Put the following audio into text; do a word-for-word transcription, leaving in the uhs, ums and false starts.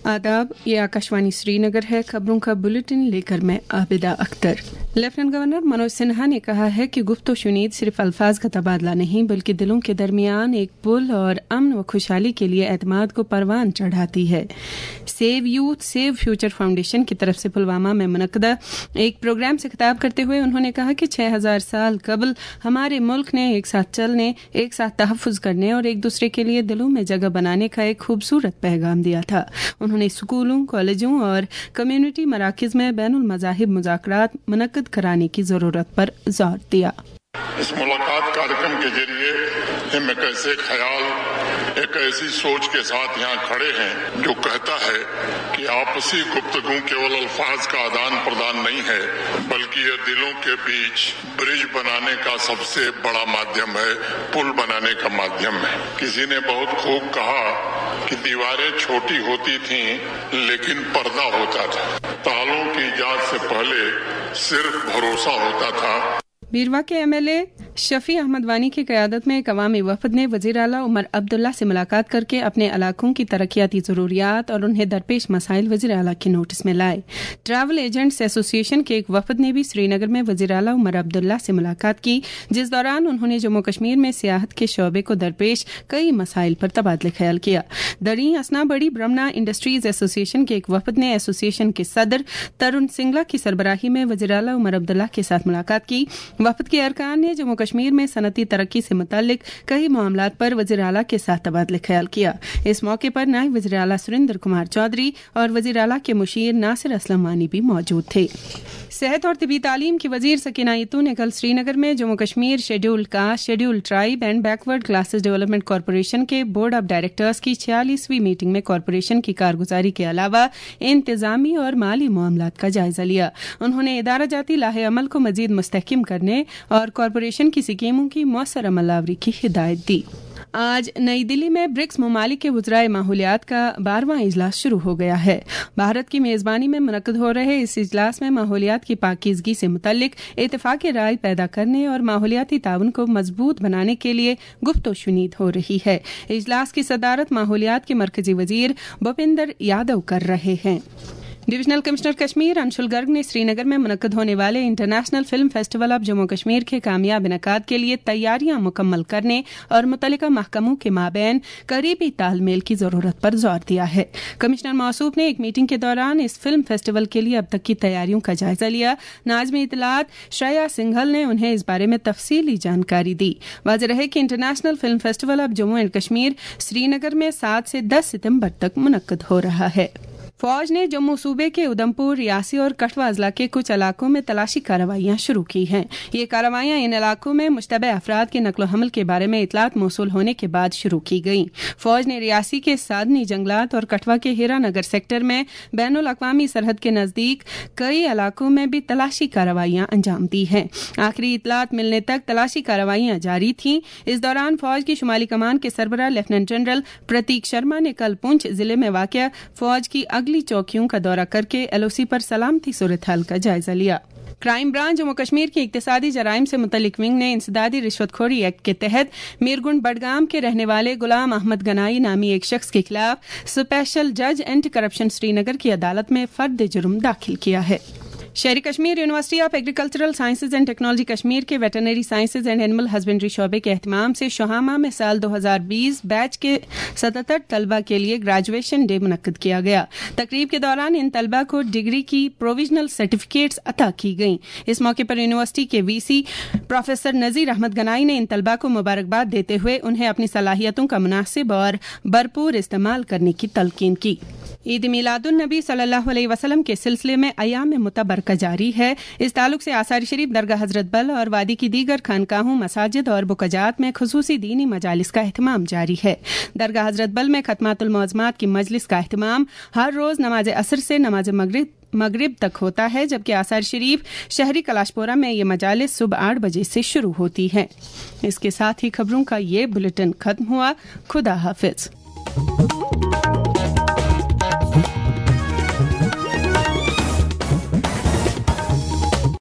आदाब, ये आकाशवाणी श्रीनगर है। खबरों का बुलेटिन लेकर मैं आबिदा अख्तर। लेफ्टिनेंट गवर्नर मनोज सिन्हा ने कहा है कि गुफ्त व शुनीद सिर्फ अल्फाज का तबादला नहीं बल्कि दिलों के दरमियान एक पुल और अमन व खुशहाली के लिए एतमाद को परवान चढ़ाती है। Save youth save future foundation की तरफ से पुलवामा में मुनक्कदा एक प्रोग्राम से खिताब करते हुए उन्होंने कहा कि छह हजार साल कबल हमारे मुल्क ने एक साथ चलने, एक साथ तहफ़्फ़ुज़ करने और एक दूसरे के लिए दिलों में जगह बनाने का एक खूबसूरत पैगाम दिया था। उन्होंने स्कूलों, कॉलेजों और कम्युनिटी मराकज़ में बैनुल मज़ाहिब मुज़ाकरात मुनक्कद कराने की ज़रूरत पर जोर दिया। इस मुलाकात कार्यक्रम के जरिए हम एक ऐसे ख्याल, एक ऐसी सोच के साथ यहाँ खड़े हैं जो कहता है कि आपसी गुफ्तगू केवल अल्फाज का आदान प्रदान नहीं है बल्कि यह दिलों के बीच ब्रिज बनाने का सबसे बड़ा माध्यम है, पुल बनाने का माध्यम है। किसी ने बहुत खूब कहा कि दीवारें छोटी होती थीं लेकिन पर्दा होता था, तालों की इजाजत से पहले सिर्फ भरोसा होता था। बीरवा के एमएलए शफी अहमद वानी की क़यादत में एक अवामी वफद ने वज़ीर आला उमर अब्दुल्ला से मुलाकात करके अपने इलाकों की तरक्याती ज़रूरियात और उन्हें दरपेश मसाइल वज़ीर आला के नोटिस में लाए। ट्रैवल एजेंट्स एसोसिएशन के एक वफद ने भी श्रीनगर में वज़ीर आला उमर अब्दुल्ला से मुलाकात की, जिस दौरान उन्होंने जम्मू कश्मीर में सियाहत के शोबे को दरपेश कई मसाइल पर तबादले ख्याल किया। दरी असना बड़ी ब्रह्मना इंडस्ट्रीज एसोसिएशन के एक वफद ने एसोसिएशन के सदर तरुण सिंगला की सरबराही में वज़ीर आला उमर अब्दुल्ला के साथ मुलाकात की। वफद के अरकान ने जम्मू कश्मीर में सनती तरक्की से मुताल्लिक कई मामलात पर वज़ीर आला के साथ तबादले ख्याल किया। इस मौके पर नायब वज़ीर आला सुरेंद्र कुमार चौधरी और वज़ीर आला के मुशीर नासिर असलम वानी भी मौजूद थे। सेहत और तिबी तालीम की वज़ीर सकीना यतू ने कल श्रीनगर में Jammu Kashmir scheduled caste, scheduled tribe and backward classes development corporation के बोर्ड ऑफ डायरेक्टर्स की छियालीसवीं मीटिंग में कॉरपोरेशन की कारगुजारी के अलावा इंतजामी और माली मामलात का जायजा लिया। उन्होंने इदारा जाती लाहे अमल को मजीद मुस्तहकिम करने और कॉरपोरेशन की स्कीमों की मौसर अमलावरी की हिदायत दी। आज नई दिल्ली में ब्रिक्स ममालिक के वज़राए माहौलियात का बारहवां इजलास शुरू हो गया है। भारत की मेज़बानी में मुनक्कद हो रहे इस इजलास में माहौलियात की पाकीज़गी से मुतल्लिक इत्तेफ़ाक़ राय पैदा करने और माहौलियाती ताउन को मजबूत बनाने के लिए गुफ्त व शुनीद हो रही है। इजलास की सदारत माहौलियात के मरकजी वज़ीर भूपेंद्र यादव कर रहे हैं। डिविजनल कमिश्नर कश्मीर अंशुल गर्ग ने श्रीनगर में मुनक्कद होने वाले international film festival of Jammu Kashmir के कामयाब इनेकाद के लिए तैयारियां मुकम्मल करने और मुतल्लिका महकमों के माबैन करीबी तालमेल की जरूरत पर जोर दिया है। कमिश्नर मौसूफ ने एक मीटिंग के दौरान इस फिल्म फेस्टिवल के लिए अब तक की तैयारियों का जायजा लिया। नाज़िम इत्तलात श्रेया सिंघल ने उन्हें इस बारे में तफसीली जानकारी दी। वाज़ेह रहे कि international film festival of Jammu and Kashmir Srinagar में सात से दस सितम्बर तक मुनक्कद हो रहा है। फौज ने जम्मू सूबे के उधमपुर, रियासी और कठवा अजला के कुछ इलाकों में तलाशी कार्रवाइयां शुरू की हैं। ये कार्रवाइयां इन इलाकों में मुश्तबह अफराद के नकलो हमल के बारे में इतलात मौसूल होने के बाद शुरू की गई। फौज ने रियासी के सादनी जंगलात और कठवा के हीरानगर सेक्टर में बैनुल अक़वामी सरहद के नजदीक कई इलाकों में भी तलाशी कार्रवाइयां अंजाम दी हैं। आखिरी इतलात मिलने तक तलाशी कार्रवाइयां जारी थीं। इस दौरान फौज की शुमाली कमान के सरबराह लेफ्टिनेंट जनरल प्रतीक शर्मा ने कल पुंछ जिले में वाक़या फौज की अगली चौकियों का दौरा करके एलओसी पर सलामती सूरत हाल का जायजा लिया। क्राइम ब्रांच जम्मू कश्मीर की इक्तिसादी जराइम से मुतल्लिक विंग ने इंसदादी रिश्वतखोरी एक्ट के तहत मीरगुंड बडगाम के रहने वाले गुलाम अहमद गनाई नामी एक शख्स के खिलाफ स्पेशल जज एंटी करप्शन श्रीनगर की अदालत में फर्द जुर्म दाखिल किया है। शहरी Kashmir university of agricultural sciences and technology Kashmir के veterinary sciences and animal husbandry शोबे के एहतमाम से शोहामा में साल दो हज़ार बीस बैच के सतहत्तर तलबा के लिए ग्रेजुएशन डे मुनक्कद किया गया। तकरीब के दौरान इन तलबा को डिग्री की प्रोविजनल सर्टिफिकेट्स अता की गईं। इस मौके पर यूनिवर्सिटी के वीसी प्रोफेसर नज़ीर अहमद गनाई ने इन तलबा को मुबारकबाद देते हुए उन्हें अपनी सलाहियतों का मुनासिब और भरपूर इस्तेमाल करने की तलकीन की। ईद मिलादुन नबी सल्लल्लाहु अलैहि वसल्लम के सिलसिले में अयाम मुतबरका जारी है। इस ताल्लुक से आसार शरीफ, दरगाह हजरत बल और वादी की दीगर खानकाहों, मसाजिद और बुकजात में खुसूसी दीनी मजालिस का एहतमाम जारी है। दरगाह हजरत बल में खत्मातुल मौज़मात की मजलिस का एहतमाम हर रोज नमाज असर से नमाज मगरिब मगरिब तक होता है, जबकि आसार शरीफ शहरी कलाशपोरा में ये मजालिस सुबह आठ बजे से शुरू होती हैं। इसके साथ ही खबरों का ये बुलेटिन खत्म हुआ। खुदा हाफिज।